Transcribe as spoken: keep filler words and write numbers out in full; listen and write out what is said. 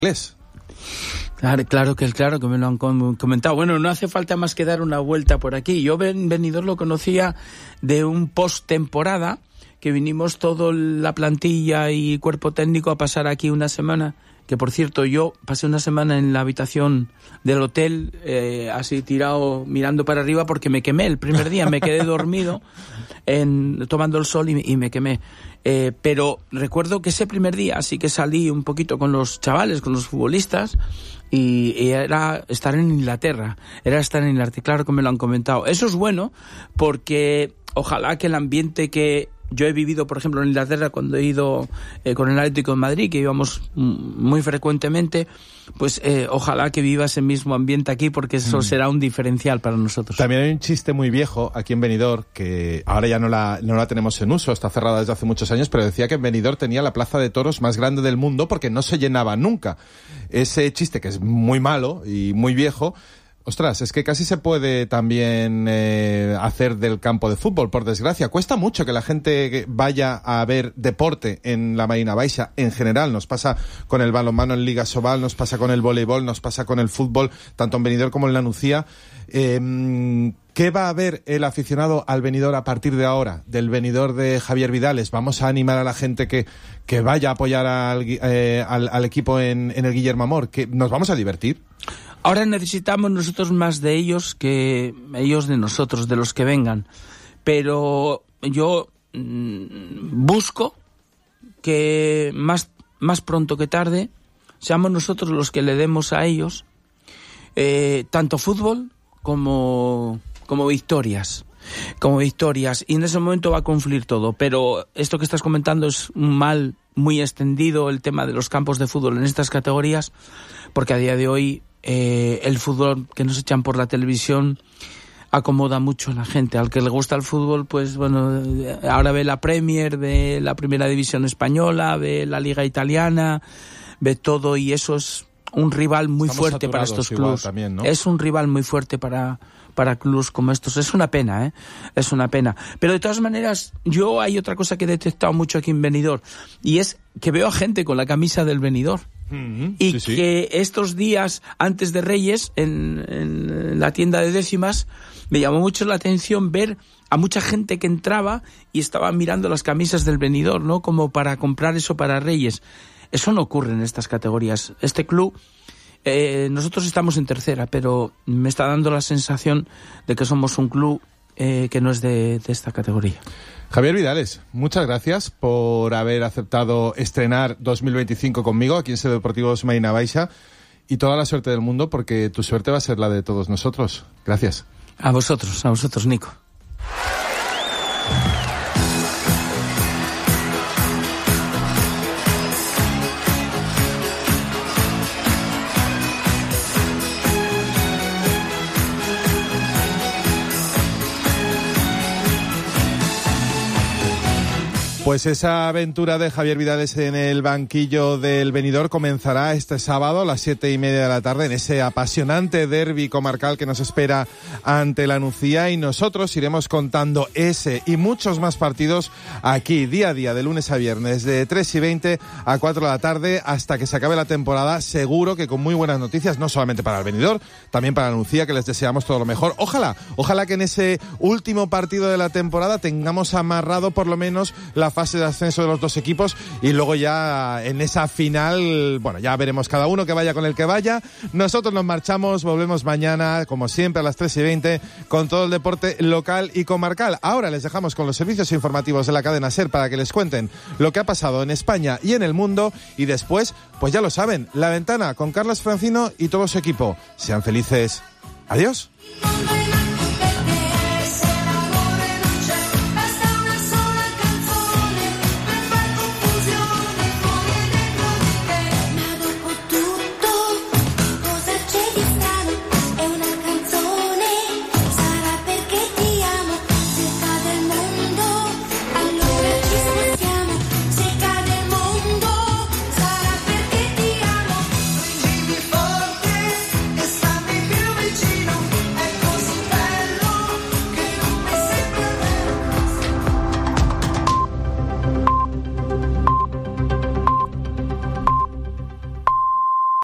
inglés. Claro, claro que claro que me lo han comentado. Bueno, no hace falta más que dar una vuelta por aquí. Yo Ben Benidorm lo conocía de un post-temporada, que vinimos toda la plantilla y cuerpo técnico a pasar aquí una semana, que por cierto yo pasé una semana en la habitación del hotel, eh, así tirado mirando para arriba porque me quemé el primer día, me quedé dormido en, tomando el sol y, y me quemé. Eh, pero recuerdo que ese primer día sí que salí un poquito con los chavales, con los futbolistas, y, y era estar en Inglaterra, era estar en Inglaterra, claro que me lo han comentado. Eso es bueno porque ojalá que el ambiente que yo he vivido, por ejemplo, en Inglaterra cuando he ido eh, con el Atlético de Madrid, que íbamos muy frecuentemente, pues eh, ojalá que viva ese mismo ambiente aquí, porque eso mm. será un diferencial para nosotros. También hay un chiste muy viejo aquí en Benidorm, que ahora ya no la, no la tenemos en uso, está cerrada desde hace muchos años, pero decía que en Benidorm tenía la plaza de toros más grande del mundo porque no se llenaba nunca. Ese chiste, que es muy malo y muy viejo, ostras, es que casi se puede también eh, hacer del campo de fútbol, por desgracia. Cuesta mucho que la gente vaya a ver deporte en la Marina Baixa en general. Nos pasa con el balonmano en Liga Sobal, nos pasa con el voleibol, nos pasa con el fútbol, tanto en Benidorm como en la Nucía. Eh, ¿Qué va a ver el aficionado al Benidorm a partir de ahora, del Benidorm de Javier Vidales? Vamos a animar a la gente que, que vaya a apoyar al, eh, al, al equipo en, en el Guillermo Amor, que nos vamos a divertir. Ahora necesitamos nosotros más de ellos que ellos de nosotros, de los que vengan. Pero yo mmm, busco que más, más pronto que tarde seamos nosotros los que le demos a ellos eh, tanto fútbol como, como victorias. Como victorias. Y en ese momento va a confluir todo. Pero esto que estás comentando es un mal muy extendido, el tema de los campos de fútbol en estas categorías, porque a día de hoy Eh, el fútbol que nos echan por la televisión acomoda mucho a la gente. Al que le gusta el fútbol, pues bueno, ahora ve la Premier, ve la Primera División Española, ve la Liga Italiana, ve todo, y eso es un rival muy Estamos fuerte para estos clubes. También, ¿no? Es un rival muy fuerte para para clubes como estos. Es una pena, ¿eh? Es una pena. Pero de todas maneras, yo hay otra cosa que he detectado mucho aquí en Benidorm, y es que veo a gente con la camisa del Benidorm. Mm-hmm. Y sí, que sí. Estos días antes de Reyes en, en la tienda de décimas me llamó mucho la atención ver a mucha gente que entraba y estaba mirando las camisas del Benidorm, ¿no? Como para comprar eso para Reyes. Eso no ocurre en estas categorías. Este club, eh, nosotros estamos en tercera, pero me está dando la sensación de que somos un club eh, que no es de, de esta categoría. Javier Vidales, muchas gracias por haber aceptado estrenar dos mil veinticinco conmigo aquí en Sede Deportivos Marina Baixa, y toda la suerte del mundo, porque tu suerte va a ser la de todos nosotros. Gracias. A vosotros, a vosotros, Nico. Pues esa aventura de Javier Vidales en el banquillo del Benidorm comenzará este sábado a las siete y media de la tarde en ese apasionante derbi comarcal que nos espera ante la Nucía, y nosotros iremos contando ese y muchos más partidos aquí día a día, de lunes a viernes, de tres y veinte a cuatro de la tarde hasta que se acabe la temporada, seguro que con muy buenas noticias, no solamente para el Benidorm, también para la Nucía, que les deseamos todo lo mejor. Ojalá, ojalá que en ese último partido de la temporada tengamos amarrado por lo menos la fase de ascenso de los dos equipos, y luego ya en esa final, bueno, ya veremos cada uno que vaya con el que vaya. Nosotros nos marchamos, volvemos mañana, como siempre, a las tres y veinte, con todo el deporte local y comarcal. Ahora les dejamos con los servicios informativos de la cadena SER para que les cuenten lo que ha pasado en España y en el mundo, y después, pues ya lo saben, La Ventana con Carlos Francino y todo su equipo. Sean felices. Adiós.